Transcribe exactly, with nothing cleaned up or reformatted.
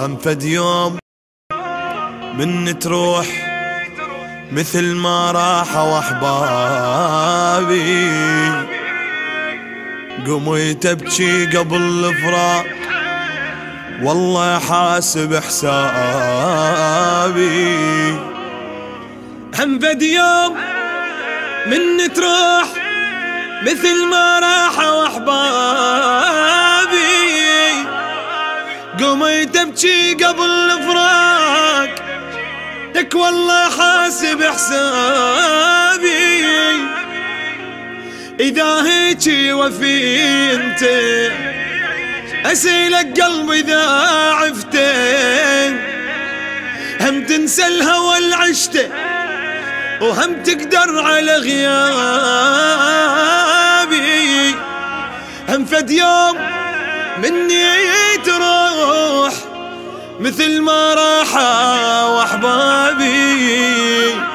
هم فد يوم من تروح مثل ما راحوا احبابي، قميت ابكي قبل الفراق والله حاسب حسابي. هم فد يوم من تروح مثل ما راحوا احبابي، قميت ابكي قبل الفراق لك والله حاسب حسابي. اذا هيجي وفي انت اسيلك قلبي اذا عفته، هم تنسى الهوى اللي عشته وهم تقدر على غيابي. هم فد يوم مني تروح مثل ما راحوا احبابي،